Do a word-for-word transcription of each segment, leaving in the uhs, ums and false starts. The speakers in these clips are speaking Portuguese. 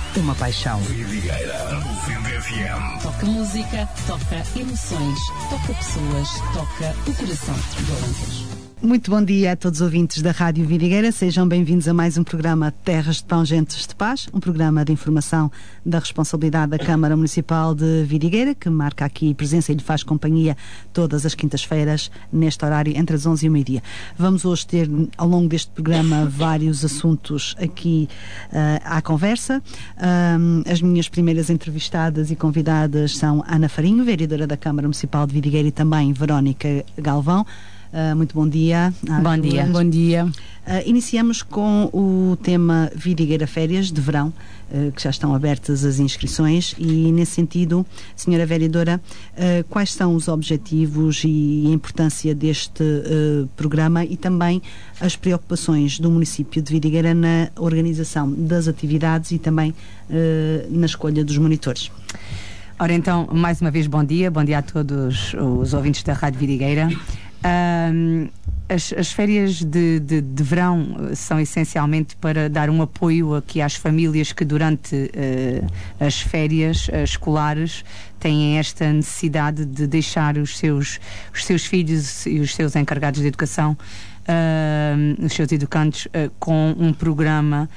uma paixão. Vidigueira noventa F M. Toca música, toca emoções, toca pessoas, toca o coração do Alentejo. Muito bom dia a todos os ouvintes da Rádio Vidigueira. Sejam bem-vindos a mais um programa Terras de Pão, Gentes de Paz, um programa de informação da responsabilidade da Câmara Municipal de Vidigueira, que marca aqui presença e lhe faz companhia todas as quintas-feiras, neste horário, entre as onze e o meio-dia. Vamos hoje ter, ao longo deste programa, vários assuntos aqui uh, à conversa. Um, as minhas primeiras entrevistadas e convidadas são Ana Farinho, vereadora da Câmara Municipal de Vidigueira, e também Verónica Galvão. Uh, muito bom dia. Bom dia. Bom dia. Uh, iniciamos com o tema Vidigueira Férias de Verão, uh, que já estão abertas as inscrições, e nesse sentido, senhora vereadora, uh, quais são os objetivos e a importância deste uh, programa e também as preocupações do município de Vidigueira na organização das atividades e também uh, na escolha dos monitores? Ora então, mais uma vez bom dia, bom dia a todos os ouvintes da Rádio Vidigueira. Um, as, as férias de, de, de verão são essencialmente para dar um apoio aqui às famílias que durante uh, as férias uh, escolares têm esta necessidade de deixar os seus, os seus filhos e os seus encarregados de educação, uh, os seus educandos, uh, com um programa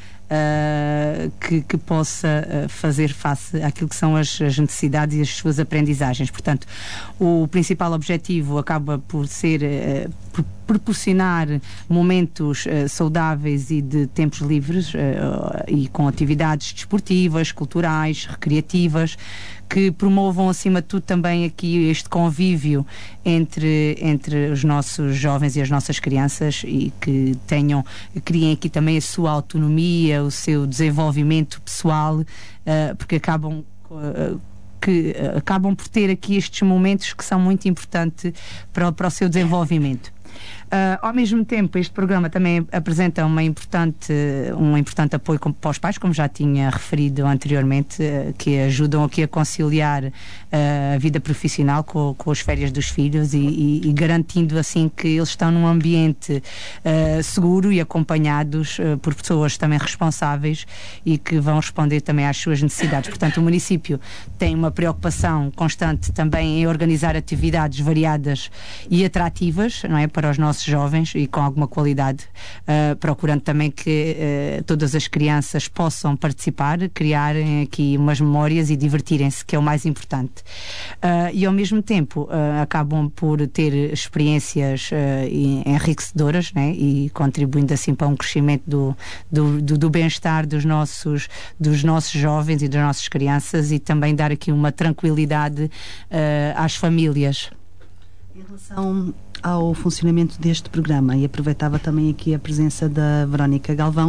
Uh, que, que possa uh, fazer face àquilo que são as, as necessidades e as suas aprendizagens. Portanto, o principal objetivo acaba por ser uh, por proporcionar momentos uh, saudáveis e de tempos livres uh, e com atividades desportivas, culturais, recreativas, que promovam acima de tudo também aqui este convívio entre, entre os nossos jovens e as nossas crianças, e que tenham, criem aqui também a sua autonomia, o seu desenvolvimento pessoal, uh, porque acabam uh, que uh, acabam por ter aqui estes momentos que são muito importantes para, para o seu desenvolvimento. Uh, ao mesmo tempo, este programa também apresenta uma importante, um importante apoio para os pais, como já tinha referido anteriormente, uh, que ajudam aqui a conciliar uh, a vida profissional com, com as férias dos filhos e, e, e garantindo assim que eles estão num ambiente uh, seguro e acompanhados uh, por pessoas também responsáveis e que vão responder também às suas necessidades. Portanto, o município tem uma preocupação constante também em organizar atividades variadas e atrativas, não é, para os nossos jovens e com alguma qualidade, uh, procurando também que uh, todas as crianças possam participar, criarem aqui umas memórias e divertirem-se, que é o mais importante. Uh, e ao mesmo tempo uh, acabam por ter experiências uh, enriquecedoras, né? E contribuindo assim para um crescimento do, do, do, do bem-estar dos nossos, dos nossos jovens e das nossas crianças, e também dar aqui uma tranquilidade uh, às famílias. Em relação ao funcionamento deste programa, e aproveitava também aqui a presença da Verónica Galvão,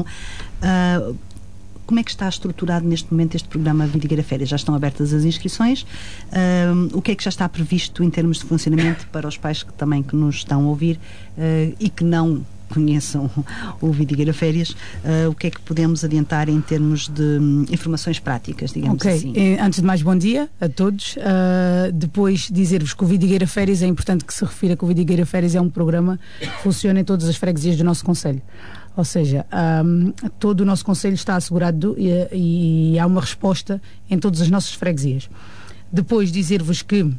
uh, como é que está estruturado neste momento este programa Vidigueira Férias? Já estão abertas as inscrições? Uh, o que é que já está previsto em termos de funcionamento para os pais que também que nos estão a ouvir uh, e que não conheçam o Vidigueira Férias? Uh, o que é que podemos adiantar em termos de um, informações práticas, digamos okay. assim? Eh, antes de mais, bom dia a todos. Uh, depois, dizer-vos que o Vidigueira Férias, é importante que se refira que o Vidigueira Férias é um programa que funciona em todas as freguesias do nosso concelho. Ou seja, um, todo o nosso concelho está assegurado e, e há uma resposta em todas as nossas freguesias. Depois, dizer-vos que uh,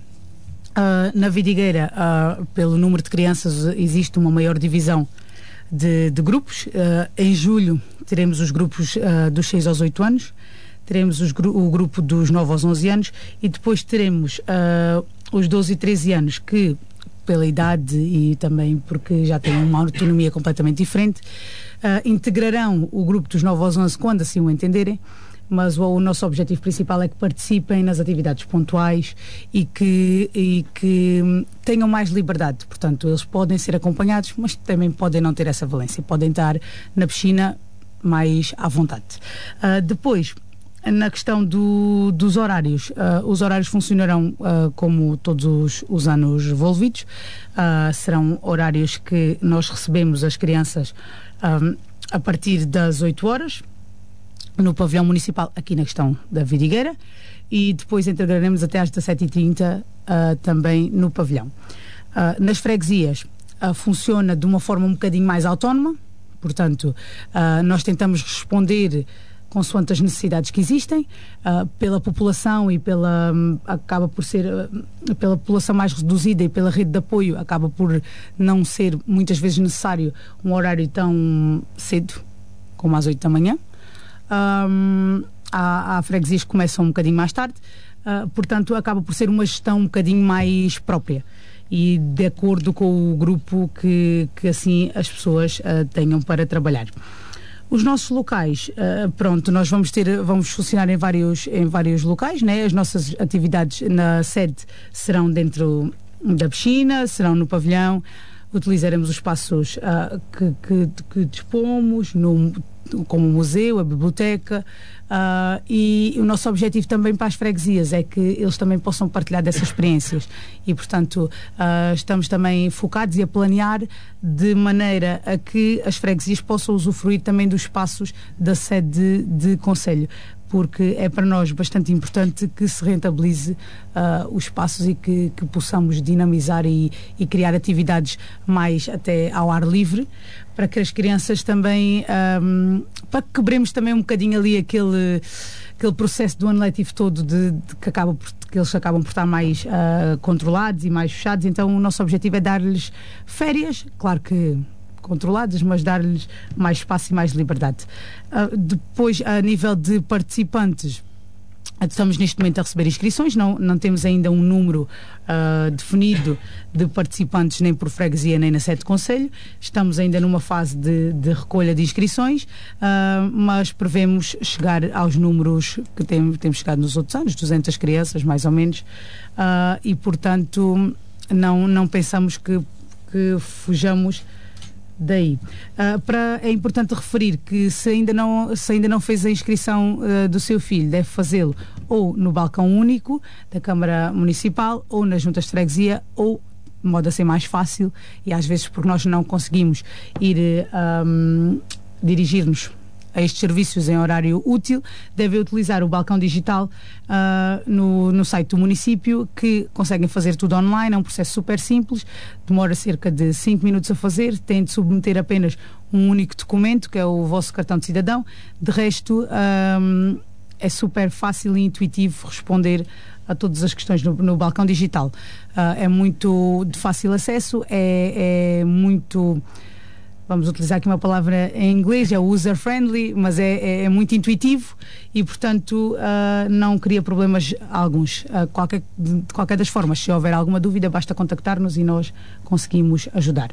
na Vidigueira, uh, pelo número de crianças, existe uma maior divisão De, de grupos. Uh, em julho teremos os grupos uh, dos seis aos oito anos, teremos os, o grupo dos nove aos onze anos, e depois teremos uh, os doze e treze anos, que pela idade e também porque já têm uma autonomia completamente diferente, uh, integrarão o grupo dos nove aos onze quando assim o entenderem. Mas o, o nosso objetivo principal é que participem nas atividades pontuais e que, e que tenham mais liberdade. Portanto, eles podem ser acompanhados, mas também podem não ter essa valência. Podem estar na piscina mais à vontade. Uh, depois, na questão do, dos horários, uh, os horários funcionarão uh, como todos os, os anos envolvidos. Uh, serão horários que nós recebemos as crianças um, a partir das oito horas, no pavilhão municipal, aqui na questão da Vidigueira, e depois integraremos até às dezassete e trinta uh, também no pavilhão. Uh, nas freguesias uh, funciona de uma forma um bocadinho mais autónoma, portanto uh, nós tentamos responder consoante as necessidades que existem, uh, pela população e pela um, acaba por ser uh, pela população mais reduzida e pela rede de apoio, acaba por não ser muitas vezes necessário um horário tão cedo como às oito da manhã. Um, há, há freguesias que começam um bocadinho mais tarde, uh, portanto acaba por ser uma gestão um bocadinho mais própria e de acordo com o grupo que, que assim as pessoas uh, tenham para trabalhar. Os nossos locais, uh, pronto, nós vamos ter, vamos funcionar em vários, em vários locais, né? As nossas atividades na sede serão dentro da piscina, serão no pavilhão, utilizaremos os espaços uh, que, que, que dispomos, no, como o museu, a biblioteca, uh, e o nosso objetivo também para as freguesias é que eles também possam partilhar dessas experiências e, portanto, uh, estamos também focados e a planear de maneira a que as freguesias possam usufruir também dos espaços da sede de, de concelho, porque é para nós bastante importante que se rentabilize uh, os espaços e que, que possamos dinamizar e, e criar atividades mais até ao ar livre, para que as crianças também, um, para que quebremos também um bocadinho ali aquele, aquele processo do ano letivo todo de, de que, acaba por, que eles acabam por estar mais uh, controlados e mais fechados. Então o nosso objetivo é dar-lhes férias, claro que controladas, mas dar-lhes mais espaço e mais liberdade. Uh, depois, a nível de participantes, estamos neste momento a receber inscrições, não, não temos ainda um número uh, definido de participantes nem por freguesia nem na sede de concelho, estamos ainda numa fase de, de recolha de inscrições, uh, mas prevemos chegar aos números que tem, temos chegado nos outros anos, duzentas crianças mais ou menos, uh, e portanto não, não pensamos que, que fujamos daí. Uh, para, é importante referir que se ainda não, se ainda não fez a inscrição uh, do seu filho, deve fazê-lo ou no balcão único da Câmara Municipal ou nas juntas de freguesia, ou de modo a ser mais fácil, e às vezes porque nós não conseguimos ir um, dirigir-nos a estes serviços em horário útil, deve utilizar o balcão digital uh, no, no site do município, que conseguem fazer tudo online, é um processo super simples, demora cerca de cinco minutos a fazer, tem de submeter apenas um único documento, que é o vosso cartão de cidadão, de resto um, é super fácil e intuitivo responder a todas as questões no, no balcão digital. Uh, é muito de fácil acesso, é, é muito... Vamos utilizar aqui uma palavra em inglês, é user-friendly, mas é, é, é muito intuitivo e, portanto, uh, não cria problemas alguns. Uh, qualquer, de qualquer das formas, se houver alguma dúvida, basta contactar-nos e nós conseguimos ajudar.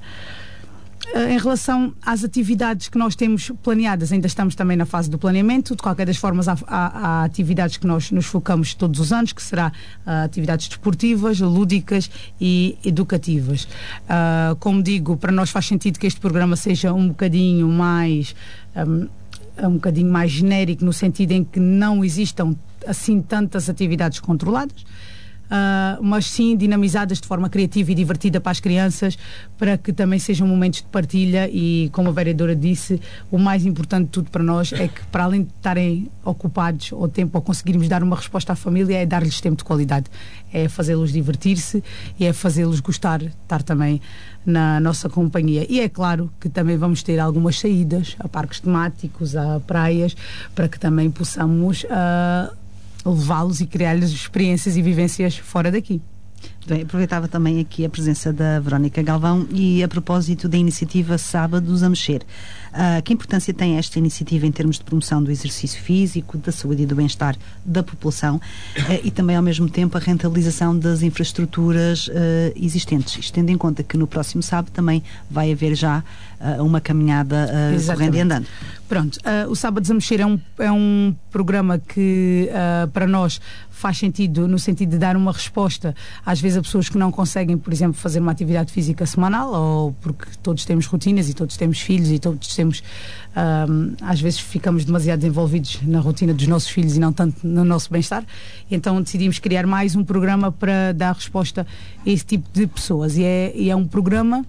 Uh, em relação às atividades que nós temos planeadas, ainda estamos também na fase do planeamento. De qualquer das formas, há, há, há atividades que nós nos focamos todos os anos, que será uh, atividades desportivas, lúdicas e educativas. Uh, como digo, para nós faz sentido que este programa seja um bocadinho mais um, um bocadinho mais genérico, no sentido em que não existam assim tantas atividades controladas. Uh, mas sim dinamizadas de forma criativa e divertida para as crianças, para que também sejam momentos de partilha e, como a vereadora disse, o mais importante de tudo para nós é que, para além de estarem ocupados ao tempo ou conseguirmos dar uma resposta à família, é dar-lhes tempo de qualidade, é fazê-los divertir-se e é fazê-los gostar de estar também na nossa companhia. E é claro que também vamos ter algumas saídas a parques temáticos, a praias, para que também possamos uh, levá-los e criar-lhes experiências e vivências fora daqui. Bem, aproveitava também aqui a presença da Verónica Galvão e a propósito da iniciativa Sábados a Mexer. Uh, que importância tem esta iniciativa em termos de promoção do exercício físico, da saúde e do bem-estar da população uh, e também ao mesmo tempo a rentabilização das infraestruturas uh, existentes, isto tendo em conta que no próximo sábado também vai haver já uh, uma caminhada uh, correndo e andando. Pronto, uh, o Sábados a Mexer é um, é um programa que uh, para nós faz sentido, no sentido de dar uma resposta às vezes a pessoas que não conseguem, por exemplo, fazer uma atividade física semanal, ou porque todos temos rotinas e todos temos filhos e todos temos, um, às vezes ficamos demasiado envolvidos na rotina dos nossos filhos e não tanto no nosso bem-estar, então decidimos criar mais um programa para dar resposta a esse tipo de pessoas, e é, e é um programa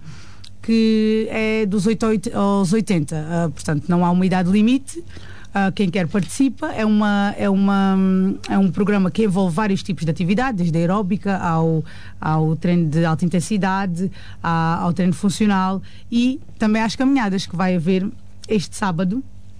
que é dos oito aos oitenta, uh, portanto não há uma idade limite. Uh, quem quer participa, é, uma, é, uma, é um programa que envolve vários tipos de atividades, desde a aeróbica ao, ao treino de alta intensidade, à, ao treino funcional e também às caminhadas, que vai haver este sábado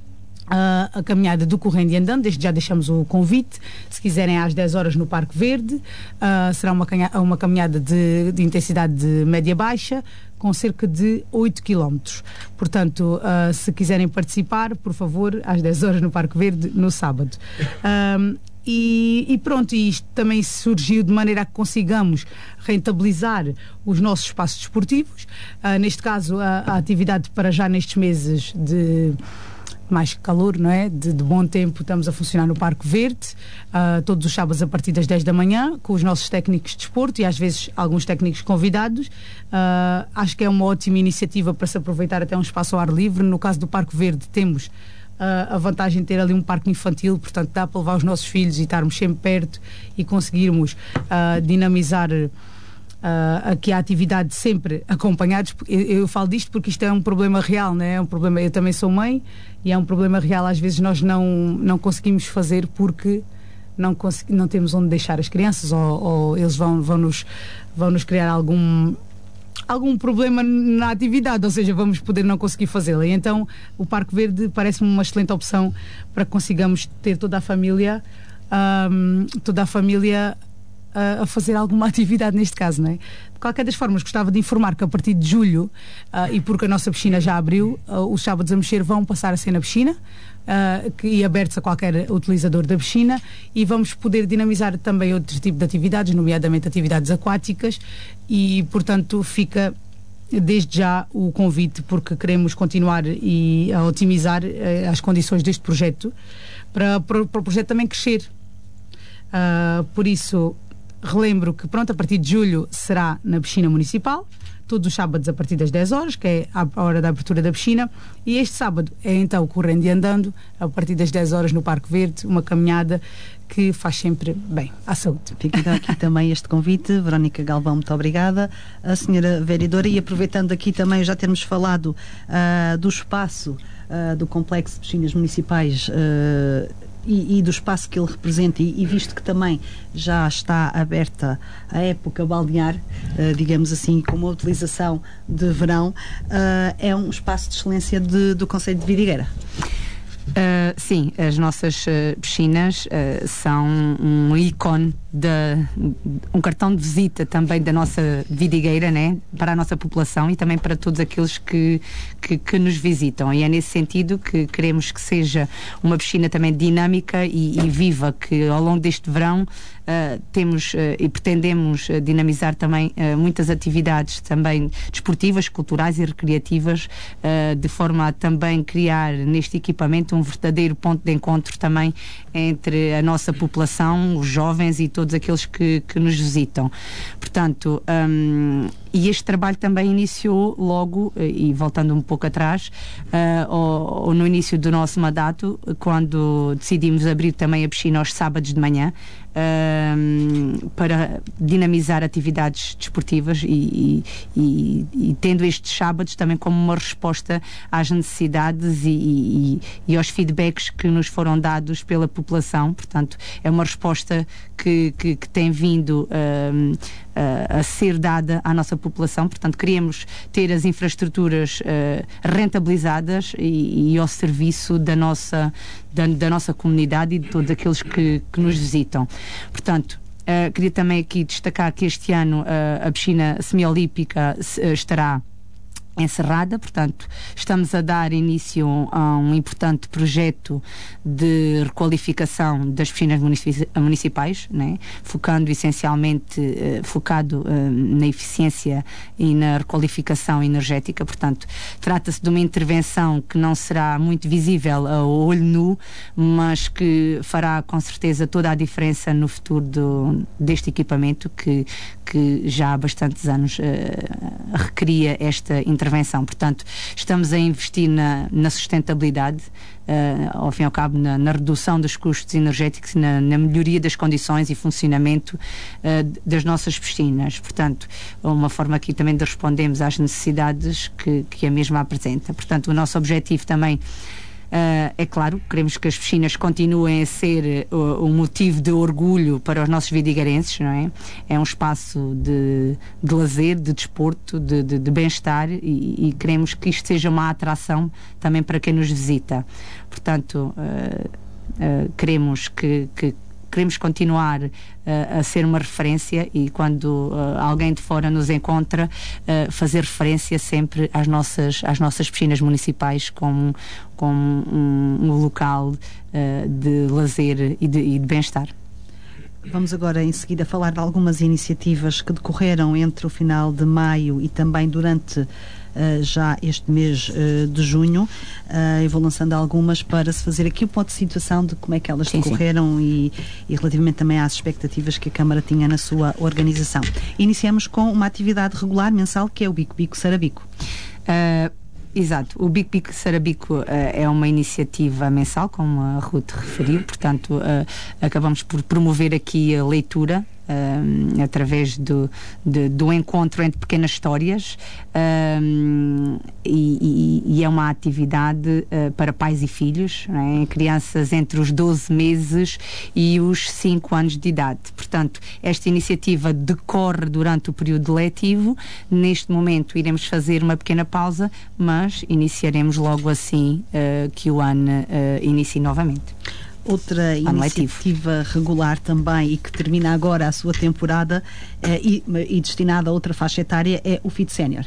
Uh, a caminhada do Correndo e Andando. Desde já deixamos o convite, se quiserem, às dez horas no Parque Verde. Uh, será uma, canha, uma caminhada de, de intensidade de média-baixa, com cerca de oito quilómetros. Portanto, uh, se quiserem participar, por favor, às dez horas no Parque Verde, no sábado. Uh, E, e pronto, e isto também surgiu de maneira a que consigamos rentabilizar os nossos espaços desportivos. Uh, neste caso, a, a atividade para já nestes meses de mais calor, não é? De, de bom tempo, estamos a funcionar no Parque Verde, uh, todos os sábados a partir das dez da manhã, com os nossos técnicos de desporto e às vezes alguns técnicos convidados. Uh, acho que é uma ótima iniciativa para se aproveitar até um espaço ao ar livre. No caso do Parque Verde, temos Uh, a vantagem de ter ali um parque infantil, portanto dá para levar os nossos filhos e estarmos sempre perto e conseguirmos uh, dinamizar uh, aqui a atividade sempre acompanhados. Eu, eu falo disto porque isto é um problema real, né? É um problema, eu também sou mãe e é um problema real, às vezes nós não, não conseguimos fazer porque não, não temos onde deixar as crianças, ou, ou eles vão, vão, nos, vão nos criar algum algum problema na atividade, ou seja, vamos poder não conseguir fazê-la. E então o Parque Verde parece-me uma excelente opção para que consigamos ter toda a família um, toda a família a, a fazer alguma atividade neste caso, não é? De qualquer das formas, gostava de informar que a partir de julho, uh, e porque a nossa piscina já abriu, uh, os sábados a mexer vão passar a ser na piscina, Uh, que, e abertos a qualquer utilizador da piscina, e vamos poder dinamizar também outro tipo de atividades, nomeadamente atividades aquáticas, e portanto fica desde já o convite, porque queremos continuar e a otimizar uh, as condições deste projeto para, para, para o projeto também crescer. Uh, por isso relembro que pronto, a partir de julho será na piscina municipal, todos os sábados a partir das dez horas, que é a hora da abertura da piscina, e este sábado é então Correndo e Andando, a partir das dez horas no Parque Verde, uma caminhada que faz sempre bem à saúde. Fica então aqui também este convite. Verónica Galvão, muito obrigada. A senhora vereadora, e aproveitando aqui também já termos falado uh, do espaço uh, do Complexo de Piscinas Municipais uh, E, e do espaço que ele representa, e, e visto que também já está aberta a época balnear, uh, digamos assim, com uma utilização de verão, uh, é um espaço de excelência de, do Concelho de Vidigueira. Uh, sim, as nossas uh, piscinas uh, são um ícone, de, um cartão de visita também da nossa vidigueira, né? Para a nossa população e também para todos aqueles que, que, que nos visitam, e é nesse sentido que queremos que seja uma piscina também dinâmica e, e viva, que ao longo deste verão Uh, temos uh, e pretendemos uh, dinamizar também uh, muitas atividades também desportivas, culturais e recreativas, uh, de forma a também criar neste equipamento um verdadeiro ponto de encontro também entre a nossa população, os jovens e todos aqueles que, que nos visitam. Portanto, um, e este trabalho também iniciou logo, e voltando um pouco atrás, uh, ou, ou no início do nosso mandato, quando decidimos abrir também a piscina aos sábados de manhã, uh, para dinamizar atividades desportivas e, e, e, e tendo estes sábados também como uma resposta às necessidades e, e, e aos feedbacks que nos foram dados pela população. Portanto, é uma resposta que, que, que tem vindo uh, a, a ser dada à nossa população. Portanto, queremos ter as infraestruturas uh, rentabilizadas e, e ao serviço da nossa, da, da nossa comunidade e de todos aqueles que, que nos visitam. Portanto, uh, queria também aqui destacar que este ano uh, a piscina semiolímpica uh, estará encerrada, portanto estamos a dar início a um importante projeto de requalificação das piscinas municipais, né? Focando essencialmente uh, focado uh, na eficiência e na requalificação energética. Portanto, trata-se de uma intervenção que não será muito visível ao olho nu, mas que fará com certeza toda a diferença no futuro do, deste equipamento que, que já há bastantes anos uh, requeria esta intervenção. intervenção. Portanto, estamos a investir na, na sustentabilidade, uh, ao fim e ao cabo na, na redução dos custos energéticos, na, na melhoria das condições e funcionamento uh, das nossas piscinas. Portanto, uma forma aqui também de respondermos às necessidades que, que a mesma apresenta. Portanto, o nosso objetivo também Uh, é claro, queremos que as piscinas continuem a ser uh, um motivo de orgulho para os nossos vidigueirenses, não é? É um espaço de, de lazer, de desporto, de, de, de bem-estar e, e queremos que isto seja uma atração também para quem nos visita. Portanto, uh, uh, queremos que, que queremos continuar uh, a ser uma referência e quando uh, alguém de fora nos encontra, uh, fazer referência sempre às nossas, às nossas piscinas municipais como, como um, um local uh, de lazer e de, e de bem-estar. Vamos agora em seguida falar de algumas iniciativas que decorreram entre o final de maio e também durante Uh, já este mês uh, de junho. Uh, eu vou lançando algumas para se fazer aqui o ponto de situação de como é que elas sim, decorreram sim. E, e relativamente também às expectativas que a Câmara tinha na sua organização. Iniciamos com uma atividade regular mensal que é o Bico Bico Sarabico. Uh... Exato, o Bico Bico Sarabico uh, é uma iniciativa mensal, como a Ruth referiu, portanto uh, acabamos por promover aqui a leitura uh, através do, de, do encontro entre pequenas histórias uh, e, e, e é uma atividade uh, para pais e filhos, não é? Crianças entre os doze meses e os cinco anos de idade. Portanto, esta iniciativa decorre durante o período letivo. Neste momento iremos fazer uma pequena pausa, mas iniciaremos logo assim uh, que o ano uh, inicie novamente. Outra ano iniciativa letivo. regular também e que termina agora a sua temporada uh, e, e destinada a outra faixa etária é o Fit Sénior.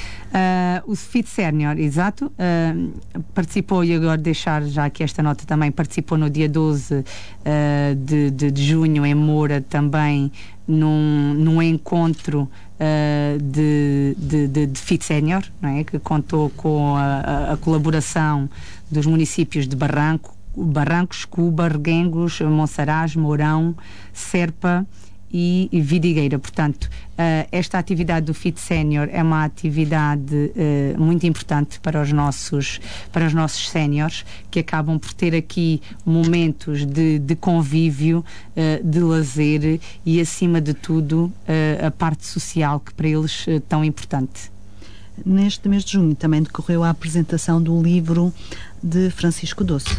Uh, o Fit Sénior, exato, uh, participou, e agora deixar já aqui esta nota também, participou no dia doze uh, de, de, de junho em Moura também num, num encontro Uh, de, de, de, de Fit Sénior, não é? Que contou com a, a, a colaboração dos municípios de Barranco, Barrancos, Cuba, Reguengos, Monsaraz, Mourão, Serpa e, e Vidigueira. Portanto, uh, esta atividade do Fit Sénior é uma atividade uh, muito importante para os nossos, para os nossos séniores, que acabam por ter aqui momentos de, de convívio, uh, de lazer e, acima de tudo, uh, a parte social, que para eles é uh, tão importante. Neste mês de junho também decorreu a apresentação do livro de Francisco Doce.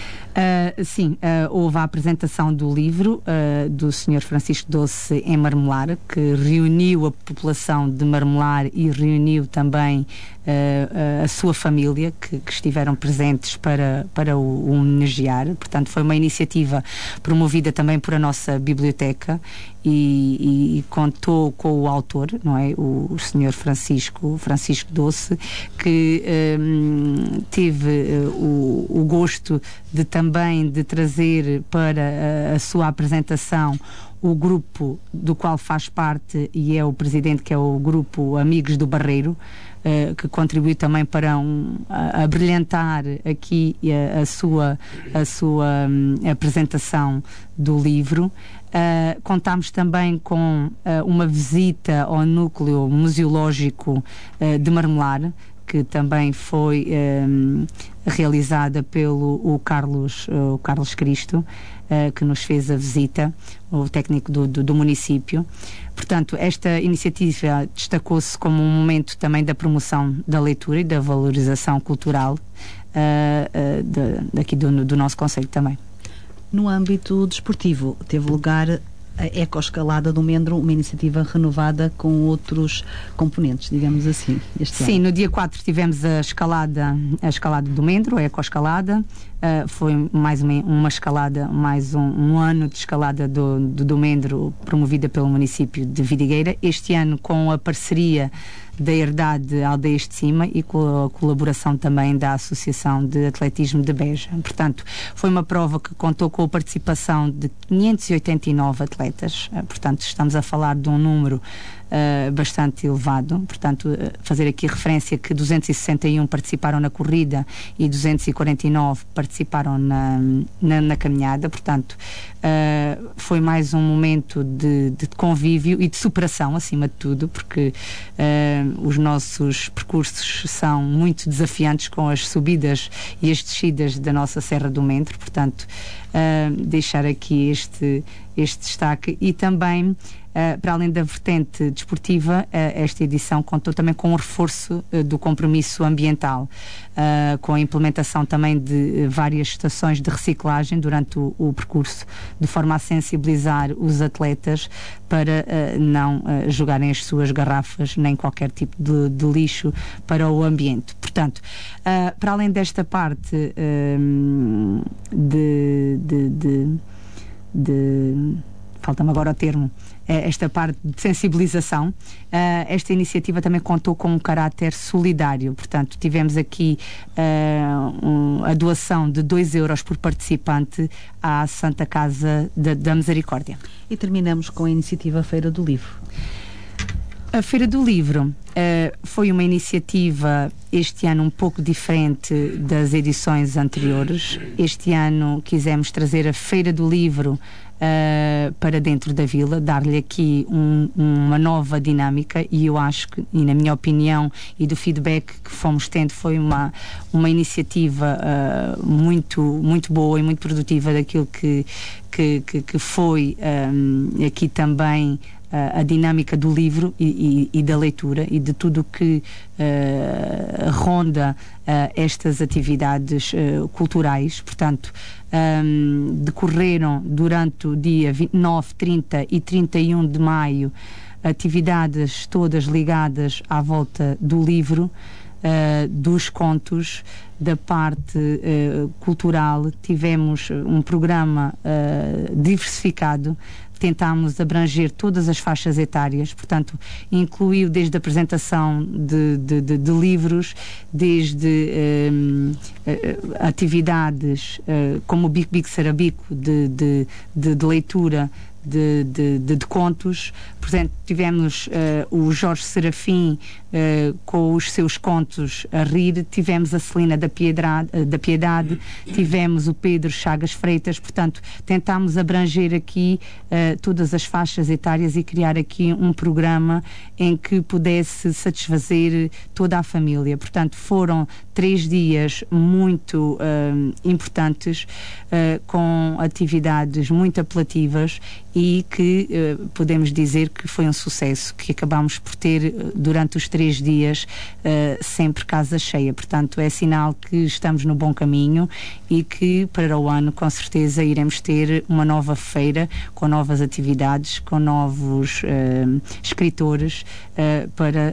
Uh, sim, uh, houve a apresentação do livro uh, do senhor Francisco Doce em Marmelar, que reuniu a população de Marmelar e reuniu também uh, uh, a sua família, que, que estiveram presentes para, para o, o homenagear. Portanto, foi uma iniciativa promovida também por a nossa biblioteca e, e, e contou com o autor, não é? O, o senhor Francisco, Francisco Doce, que um, teve uh, o, o gosto de também de trazer para a, a sua apresentação o grupo do qual faz parte e é o presidente, que é o grupo Amigos do Barreiro, uh, que contribuiu também para um, a, a brilhantar aqui a, a sua, a sua um, apresentação do livro. Uh, contámos também com uh, uma visita ao núcleo museológico uh, de Marmelar, que também foi um, realizada pelo o Carlos, o Carlos Cristo, uh, que nos fez a visita, o técnico do, do, do município. Portanto, esta iniciativa destacou-se como um momento também da promoção da leitura e da valorização cultural uh, uh, de, daqui do, do nosso concelho também. No âmbito desportivo, teve lugar a Ecoescalada do Mendro, uma iniciativa renovada com outros componentes, digamos assim, este Sim, ano. No dia quatro tivemos a escalada, a escalada do Mendro, a Ecoescalada. Uh, foi mais uma, uma escalada, mais um, um ano de escalada do, do, do Mendro, promovida pelo município de Vidigueira. Este ano com a parceria da Herdade Aldeias de Cima e com a colaboração também da Associação de Atletismo de Beja. Portanto, foi uma prova que contou com a participação de quinhentos e oitenta e nove atletas. Uh, portanto, estamos a falar de um número Uh, bastante elevado. Portanto, uh, fazer aqui referência que duzentos e sessenta e um participaram na corrida e duzentos e quarenta e nove participaram na, na, na caminhada. Portanto, uh, foi mais um momento de, de convívio e de superação, acima de tudo, porque uh, os nossos percursos são muito desafiantes com as subidas e as descidas da nossa Serra do Mendro. Portanto, uh, deixar aqui este, este destaque. E também, uh, para além da vertente desportiva, uh, esta edição contou também com o reforço uh, do compromisso ambiental, uh, com a implementação também de uh, várias estações de reciclagem durante o, o percurso, de forma a sensibilizar os atletas para uh, não uh, jogarem as suas garrafas nem qualquer tipo de, de lixo para o ambiente. Portanto, uh, para além desta parte uh, de, de, de, de falta-me agora o termo, esta parte de sensibilização, esta iniciativa também contou com um caráter solidário. Portanto, tivemos aqui um, a doação de dois euros por participante à Santa Casa da, da Misericórdia. E terminamos com a iniciativa Feira do Livro. A Feira do Livro uh, foi uma iniciativa este ano um pouco diferente das edições anteriores. Este ano quisemos trazer a Feira do Livro Uh, para dentro da vila, dar-lhe aqui um, uma nova dinâmica, e eu acho que, e na minha opinião e do feedback que fomos tendo, foi uma, uma iniciativa uh, muito, muito boa e muito produtiva daquilo que, que, que, que foi um, aqui também uh, a dinâmica do livro e, e, e da leitura e de tudo o que uh, ronda uh, estas atividades uh, culturais. Portanto, Um, decorreram durante o dia vinte e nove, trinta e trinta e um de maio atividades todas ligadas à volta do livro, uh, dos contos, da parte uh, cultural. Tivemos um programa uh, diversificado. Tentámos abranger todas as faixas etárias, portanto, incluiu desde a apresentação de, de, de, de livros, desde um, atividades uh, como o Bico Bico Sarabico de, de, de, de leitura de, de, de, de contos. Portanto, tivemos uh, o Jorge Serafim uh, com os seus contos a rir, tivemos a Celina da Piedade, uh, da Piedade, tivemos o Pedro Chagas Freitas. Portanto, tentámos abranger aqui uh, todas as faixas etárias e criar aqui um programa em que pudesse satisfazer toda a família. Portanto, foram três dias muito uh, importantes, uh, com atividades muito apelativas e que uh, podemos dizer que foi um sucesso, que acabámos por ter uh, durante os três dias uh, sempre casa cheia. Portanto, é sinal que estamos no bom caminho e que para o ano com certeza iremos ter uma nova feira com novas atividades, com novos uh, escritores uh, para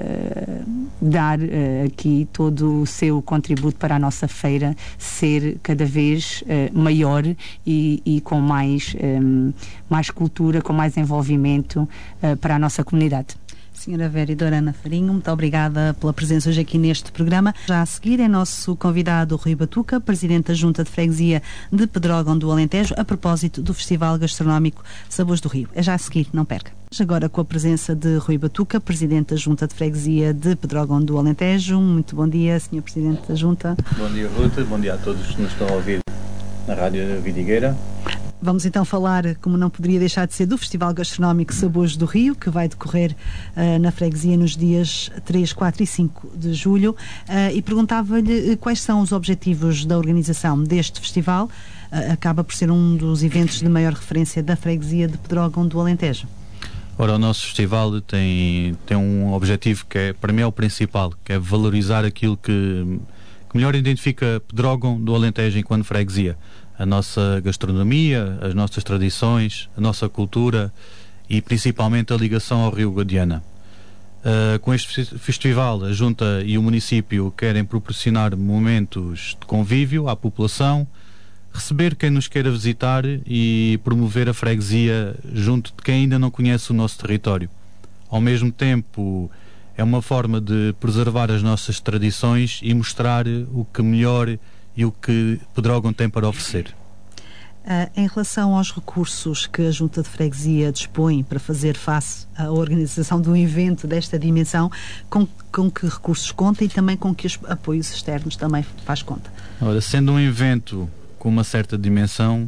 uh, dar uh, aqui todo o seu contributo para a nossa feira ser cada vez uh, maior e, e com mais um, mais cultura, com mais envolvimento uh, para a nossa comunidade. Senhora Vereadora Ana Farinho, muito obrigada pela presença hoje aqui neste programa. Já a seguir é nosso convidado Rui Batuca, Presidente da Junta de Freguesia de Pedrógão do Alentejo, a propósito do Festival Gastronómico Sabores do Rio. É já a seguir, não perca. Agora com a presença de Rui Batuca, Presidente da Junta de Freguesia de Pedrógão do Alentejo. Muito bom dia, senhor Presidente da Junta. Bom dia, Ruta. Bom dia a todos que nos estão a ouvir na Rádio Vidigueira. Vamos então falar, como não poderia deixar de ser, do Festival Gastronómico Sabores do Rio, que vai decorrer uh, na freguesia nos dias três, quatro e cinco de julho, uh, e perguntava-lhe quais são os objetivos da organização deste festival. Uh, acaba por ser um dos eventos de maior referência da freguesia de Pedrógão do Alentejo. Ora, o nosso festival tem, tem um objetivo que é, para mim é o principal, que é valorizar aquilo que, que melhor identifica Pedrógão do Alentejo enquanto freguesia. A nossa gastronomia, as nossas tradições, a nossa cultura e principalmente a ligação ao Rio Guadiana. Uh, com este festival, a Junta e o município querem proporcionar momentos de convívio à população, receber quem nos queira visitar e promover a freguesia junto de quem ainda não conhece o nosso território. Ao mesmo tempo, é uma forma de preservar as nossas tradições e mostrar o que melhor e o que Pedrógão tem para oferecer. Uh, em relação aos recursos que a Junta de Freguesia dispõe para fazer face à organização de um evento desta dimensão, com, com que recursos conta e também com que os apoios externos também faz conta? Ora, sendo um evento com uma certa dimensão,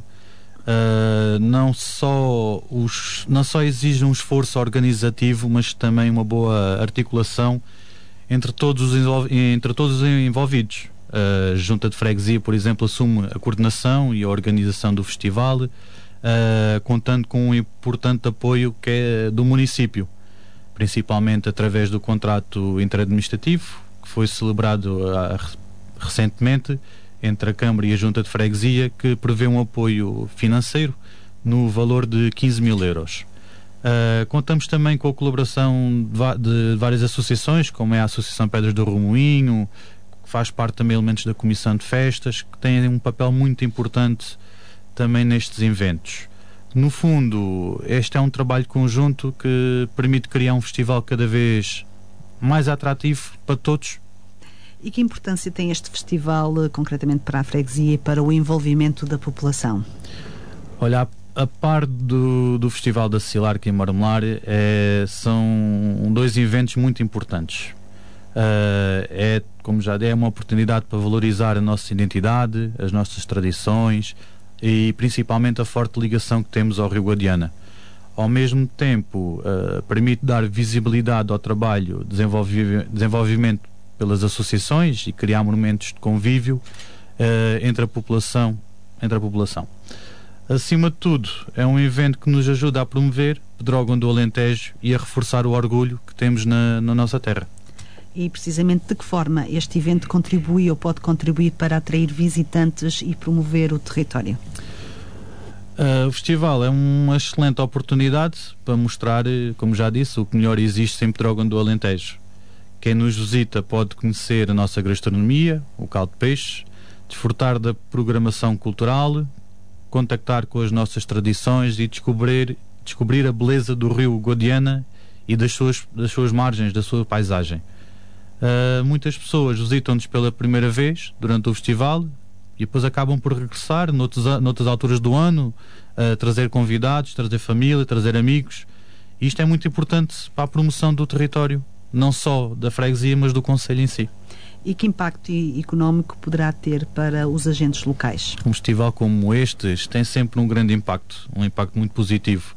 uh, não, só os, não só exige um esforço organizativo, mas também uma boa articulação entre todos os, envolv- entre todos os envolvidos. A Junta de Freguesia, por exemplo, assume a coordenação e a organização do festival, uh, contando com um importante apoio que é do município, principalmente através do contrato interadministrativo, que foi celebrado uh, recentemente entre a Câmara e a Junta de Freguesia, que prevê um apoio financeiro no valor de quinze mil euros. Uh, contamos também com a colaboração de, de várias associações, como é a Associação Pedras do Remoinho, que faz parte também de elementos da Comissão de Festas, que têm um papel muito importante também nestes eventos. No fundo, este é um trabalho conjunto que permite criar um festival cada vez mais atrativo para todos. E que importância tem este festival, concretamente para a freguesia e para o envolvimento da população? Olha, a par do, do Festival da Cilarca em Marmelar, é, são dois eventos muito importantes. Uh, é, como já dei, é uma oportunidade para valorizar a nossa identidade, as nossas tradições e principalmente a forte ligação que temos ao Rio Guadiana. Ao mesmo tempo, uh, permite dar visibilidade ao trabalho, desenvolvi desenvolvimento pelas associações e criar momentos de convívio uh, entre a população, entre a população. Acima de tudo, é um evento que nos ajuda a promover Pedrógão do Alentejo e a reforçar o orgulho que temos na, na nossa terra. E precisamente de que forma este evento contribui ou pode contribuir para atrair visitantes e promover o território? Uh, o festival é uma excelente oportunidade para mostrar, como já disse, o que melhor existe em Pedrógão do Alentejo. Quem nos visita pode conhecer a nossa gastronomia, o caldo de peixe, desfrutar da programação cultural, contactar com as nossas tradições e descobrir, descobrir a beleza do Rio Guadiana e das suas, das suas margens, da sua paisagem. Uh, muitas pessoas visitam-nos pela primeira vez durante o festival e depois acabam por regressar noutros, noutras alturas do ano, uh, trazer convidados, trazer família, trazer amigos. E isto é muito importante para a promoção do território, não só da freguesia, mas do concelho em si. E que impacto económico poderá ter para os agentes locais? Um festival como este tem sempre um grande impacto, um impacto muito positivo,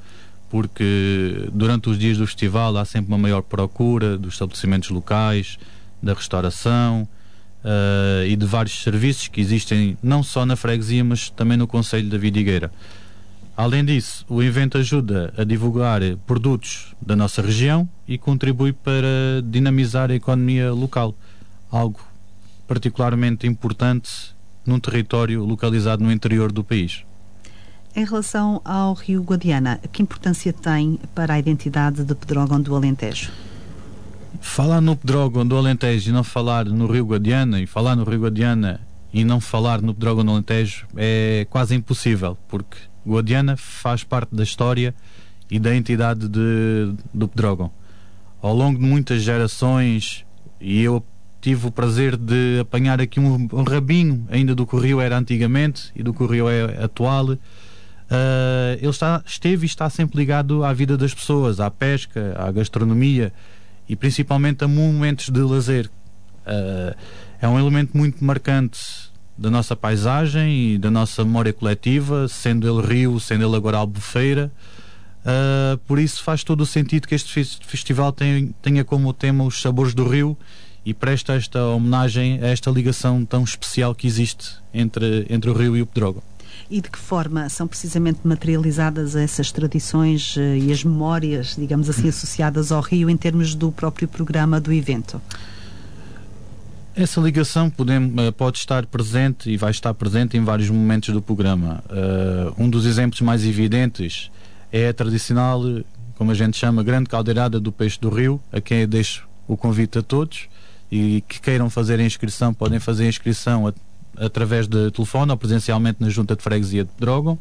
porque durante os dias do festival há sempre uma maior procura dos estabelecimentos locais, da restauração uh, e de vários serviços que existem não só na freguesia, mas também no concelho da Vidigueira. Além disso, o evento ajuda a divulgar produtos da nossa região e contribui para dinamizar a economia local, algo particularmente importante num território localizado no interior do país. Em relação ao Rio Guadiana, que importância tem para a identidade de Pedrógão do Alentejo? Falar no Pedrógão do Alentejo e não falar no Rio Guadiana, e falar no Rio Guadiana e não falar no Pedrógão do Alentejo é quase impossível, porque Guadiana faz parte da história e da entidade de, do Pedrógão. Ao longo de muitas gerações, e eu tive o prazer de apanhar aqui um, um rabinho ainda do que o Rio era antigamente e do que o Rio é atual. Uh, ele está, esteve e está sempre ligado à vida das pessoas, à pesca, à gastronomia e principalmente a momentos de lazer. Uh, é um elemento muito marcante da nossa paisagem e da nossa memória coletiva, sendo ele rio, sendo ele agora Albufeira. Uh, por isso faz todo o sentido que este festival tenha, tenha como tema os sabores do Rio e presta esta homenagem a esta ligação tão especial que existe entre, entre o Rio e o Pedrógão. E de que forma são precisamente materializadas essas tradições uh, e as memórias, digamos assim, associadas ao Rio em termos do próprio programa do evento? Essa ligação podemos, uh, pode estar presente e vai estar presente em vários momentos do programa. Uh, um dos exemplos mais evidentes é a tradicional, como a gente chama, grande caldeirada do peixe do Rio, a quem eu deixo o convite a todos e que queiram fazer a inscrição, podem fazer a inscrição a através de telefone ou presencialmente na Junta de Freguesia de Pedrógão.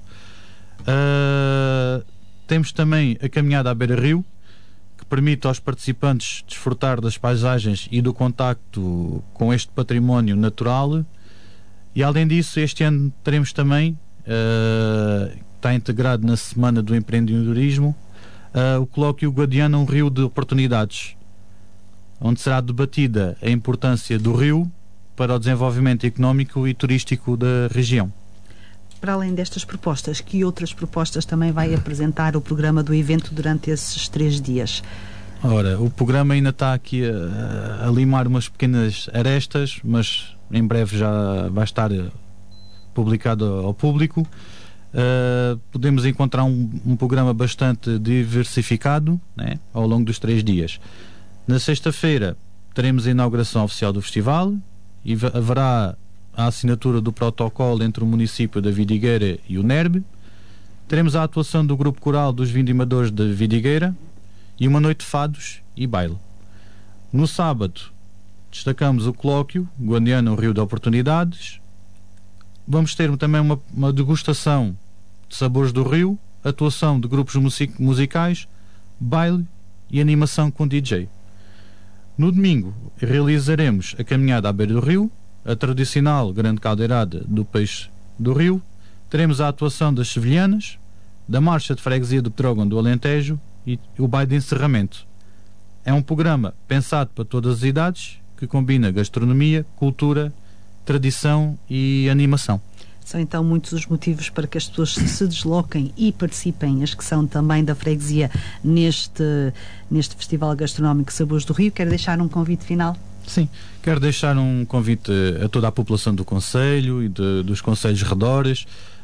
Uh, temos também a caminhada à beira-rio, que permite aos participantes desfrutar das paisagens e do contacto com este património natural. E além disso, este ano teremos também, uh, está integrado na Semana do Empreendedorismo, uh, o colóquio Guadiana, um rio de oportunidades, onde será debatida a importância do rio para o desenvolvimento económico e turístico da região. Para além destas propostas, que outras propostas também vai apresentar o programa do evento durante esses três dias? Ora, o programa ainda está aqui a, a limar umas pequenas arestas, mas em breve já vai estar publicado ao público. Uh, podemos encontrar um, um programa bastante diversificado, né, ao longo dos três dias. Na sexta-feira teremos a inauguração oficial do festival e haverá a assinatura do protocolo entre o município da Vidigueira e o N E R B. Teremos a atuação do grupo coral dos Vindimadores da Vidigueira e uma noite de fados e baile. No sábado destacamos o colóquio Guadiana, o Rio de Oportunidades. Vamos ter também uma, uma degustação de sabores do Rio, atuação de grupos music, musicais, baile e animação com D J. No domingo realizaremos a caminhada à beira do rio, a tradicional grande caldeirada do peixe do rio. Teremos a atuação das sevilhanas, da marcha de freguesia do Pedrógão do Alentejo e o baile de encerramento. É um programa pensado para todas as idades, que combina gastronomia, cultura, tradição e animação. São então muitos os motivos para que as pessoas se desloquem e participem, as que são também da freguesia, neste, neste Festival Gastronómico Sabores do Rio. Quero deixar um convite final? Sim, quero deixar um convite a toda a população do concelho e de, dos concelhos redores,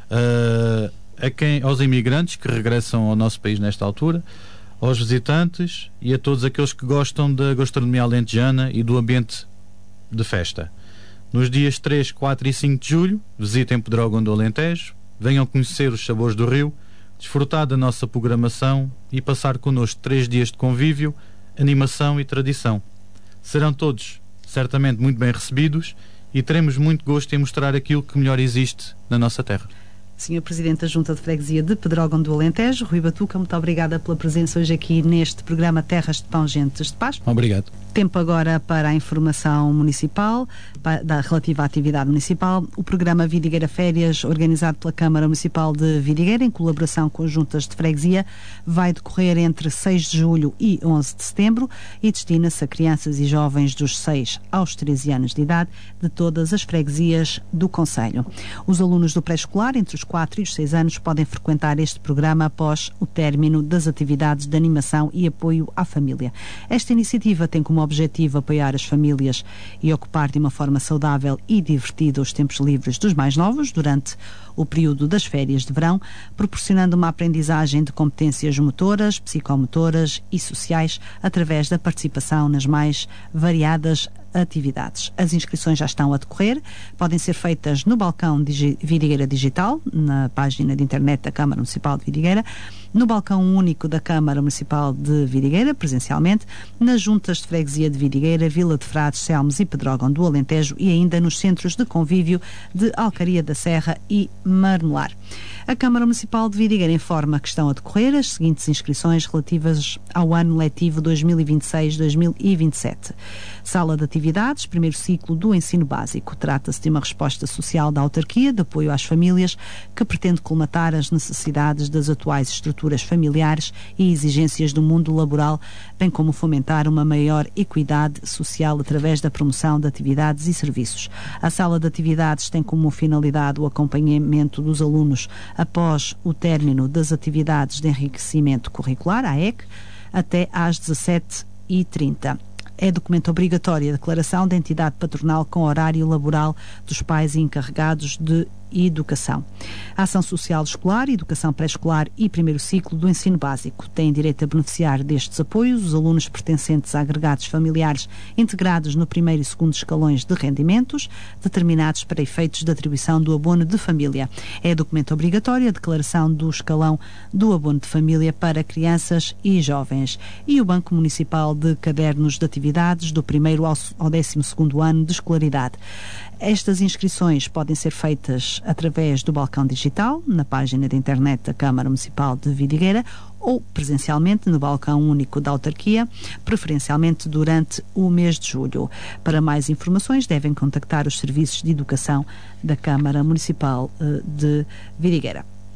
uh, a quem, aos imigrantes que regressam ao nosso país nesta altura, aos visitantes e a todos aqueles que gostam da gastronomia alentejana e do ambiente de festa. Nos dias três, quatro e cinco de julho, visitem Pedrógão do Alentejo, venham conhecer os sabores do Rio, desfrutar da nossa programação e passar connosco três dias de convívio, animação e tradição. Serão todos certamente muito bem recebidos e teremos muito gosto em mostrar aquilo que melhor existe na nossa terra. senhor Presidente da Junta de Freguesia de Pedrógão do Alentejo, Rui Batuca, muito obrigada pela presença hoje aqui neste programa Terras de Pongentes de Paz. Obrigado. Tempo agora para a informação municipal, da relativa à atividade municipal. O programa Vidigueira Férias, organizado pela Câmara Municipal de Vidigueira, em colaboração com as juntas de freguesia, vai decorrer entre seis de julho e onze de setembro e destina-se a crianças e jovens dos seis aos treze anos de idade de todas as freguesias do concelho. Os alunos do pré-escolar, entre os quatro e os seis anos, podem frequentar este programa após o término das atividades de animação e apoio à família. Esta iniciativa tem como objetivo apoiar as famílias e ocupar de uma forma saudável e divertida os tempos livres dos mais novos durante o período das férias de verão, proporcionando uma aprendizagem de competências motoras, psicomotoras e sociais através da participação nas mais variadas atividades. As inscrições já estão a decorrer, podem ser feitas no balcão Digi- Vidigueira Digital, na página de internet da Câmara Municipal de Vidigueira, no balcão único da Câmara Municipal de Vidigueira, presencialmente, nas juntas de freguesia de Vidigueira, Vila de Frades, Selmes e Pedrógão do Alentejo e ainda nos centros de convívio de Alcaria da Serra e Marmelar. A Câmara Municipal de Vidigueira informa que estão a decorrer as seguintes inscrições relativas ao ano letivo dois mil e vinte e seis dois mil e vinte e sete. Sala de atividades, primeiro ciclo do ensino básico. Trata-se de uma resposta social da autarquia de apoio às famílias que pretende colmatar as necessidades das atuais estruturas familiares e exigências do mundo laboral, bem como fomentar uma maior equidade social através da promoção de atividades e serviços. A sala de atividades tem como finalidade o acompanhamento dos alunos após o término das atividades de enriquecimento curricular, a E C, até às dezassete e trinta. É documento obrigatório a declaração de entidade patronal com horário laboral dos pais e encarregados de educação. A ação social escolar, educação pré-escolar e primeiro ciclo do ensino básico têm direito a beneficiar destes apoios os alunos pertencentes a agregados familiares integrados no primeiro e segundo escalões de rendimentos, determinados para efeitos de atribuição do abono de família. É documento obrigatório a declaração do escalão do abono de família para crianças e jovens. E o Banco Municipal de Cadernos de Atividades do primeiro ao, ao décimo segundo ano de escolaridade. Estas inscrições podem ser feitas através do balcão digital, na página de internet da Câmara Municipal de Vidigueira, ou presencialmente no balcão único da autarquia, preferencialmente durante o mês de julho. Para mais informações devem contactar os serviços de educação da Câmara Municipal de Vidigueira.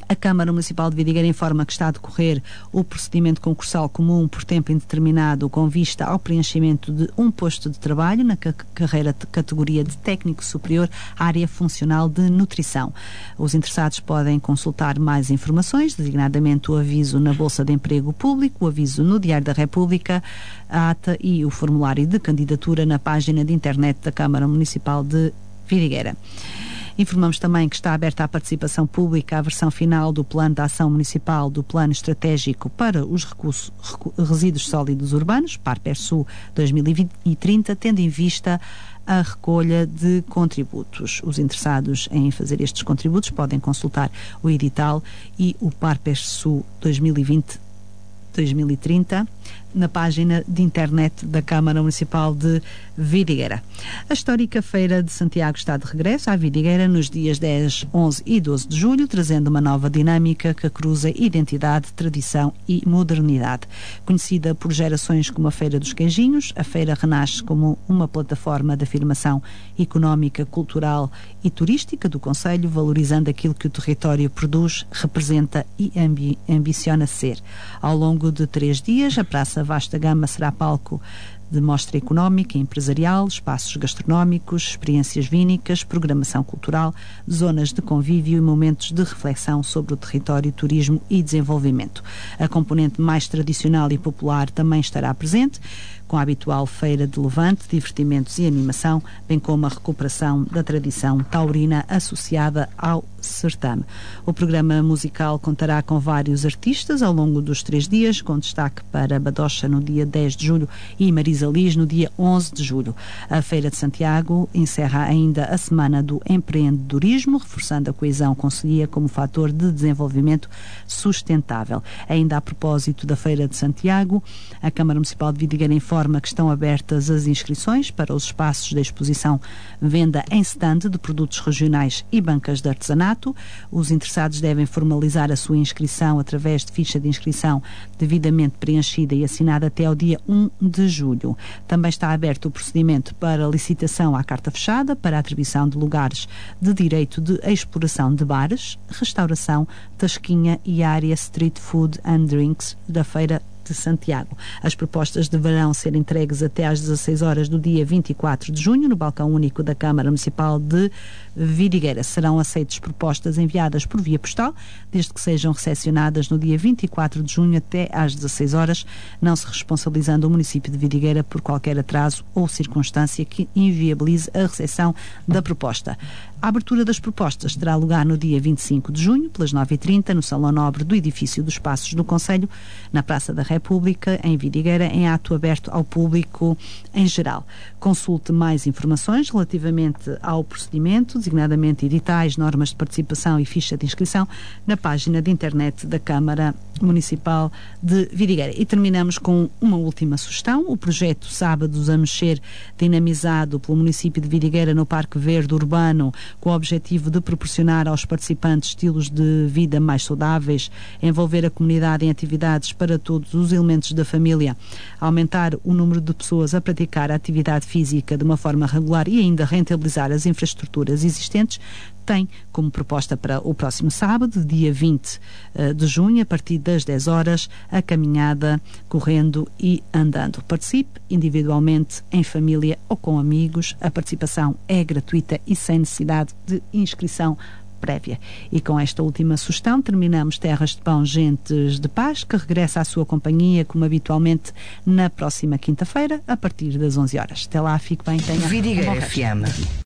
A Câmara Municipal de Vidigueira informa que está a decorrer o procedimento concursal comum por tempo indeterminado com vista ao preenchimento de um posto de trabalho na ca carreira de categoria de técnico superior área funcional de nutrição. Os interessados podem consultar mais informações, designadamente o aviso na Bolsa de Emprego Público, o aviso no Diário da República, a ata e o formulário de candidatura na página de internet da Câmara Municipal de Vidigueira. Informamos também que está aberta a participação pública a versão final do Plano de Ação Municipal do Plano Estratégico para os recursos, recu, Resíduos Sólidos Urbanos, PARPERSU dois mil e trinta, tendo em vista a recolha de contributos. Os interessados em fazer estes contributos podem consultar o edital e o PARPERSU dois mil e vinte dois mil e trinta na página de internet da Câmara Municipal de Vidigueira. A histórica Feira de Santiago está de regresso à Vidigueira nos dias dez, onze e doze de julho, trazendo uma nova dinâmica que cruza identidade, tradição e modernidade. Conhecida por gerações como a Feira dos Queijinhos, a feira renasce como uma plataforma de afirmação económica, cultural e turística do concelho, valorizando aquilo que o território produz, representa e ambi ambiciona ser. Ao longo de três dias, a Praça Vasta Gama será palco de mostra económica e empresarial, espaços gastronómicos, experiências vínicas, programação cultural, zonas de convívio e momentos de reflexão sobre o território, turismo e desenvolvimento. A componente mais tradicional e popular também estará presente, com a habitual feira de levante, divertimentos e animação, bem como a recuperação da tradição taurina associada ao certame. O programa musical contará com vários artistas ao longo dos três dias, com destaque para Badocha no dia dez de julho e Marisa Liz no dia onze de julho. A Feira de Santiago encerra ainda a Semana do Empreendedorismo, reforçando a coesão concelhia como fator de desenvolvimento sustentável. Ainda a propósito da Feira de Santiago, a Câmara Municipal de Vidigueira informa que estão abertas as inscrições para os espaços de exposição, venda em stand de produtos regionais e bancas de artesanato. Os interessados devem formalizar a sua inscrição através de ficha de inscrição devidamente preenchida e assinada até ao dia um de julho. Também está aberto o procedimento para licitação à carta fechada para a atribuição de lugares de direito de exploração de bares, restauração, tasquinha e área Street Food and Drinks da Feira de Santiago. As propostas deverão ser entregues até às dezasseis horas do dia vinte e quatro de junho no balcão único da Câmara Municipal de Vidigueira. Serão aceitas propostas enviadas por via postal, desde que sejam recepcionadas no dia vinte e quatro de junho até às dezasseis horas, não se responsabilizando o município de Vidigueira por qualquer atraso ou circunstância que inviabilize a recepção da proposta. A abertura das propostas terá lugar no dia vinte e cinco de junho, pelas nove e trinta, no Salão Nobre do edifício dos Passos do Concelho, na Praça da República, em Vidigueira, em ato aberto ao público em geral. Consulte mais informações relativamente ao procedimento, designadamente editais, normas de participação e ficha de inscrição, na página de internet da Câmara Municipal de Vidigueira. E terminamos com uma última sugestão. O projeto Sábados a Mexer, dinamizado pelo município de Vidigueira no Parque Verde Urbano, com o objetivo de proporcionar aos participantes estilos de vida mais saudáveis, envolver a comunidade em atividades para todos os elementos da família, aumentar o número de pessoas a praticar a atividade física de uma forma regular e ainda rentabilizar as infraestruturas existentes, tem como proposta para o próximo sábado, dia vinte de junho, a partir das dez horas, a caminhada correndo e andando. Participe individualmente, em família ou com amigos. A participação é gratuita e sem necessidade de inscrição prévia. E com esta última sugestão terminamos Terras de Pão Gentes de Paz, que regressa à sua companhia como habitualmente na próxima quinta-feira, a partir das onze horas. Até lá, fique bem, tenha um bom resto. Vidigueira F M.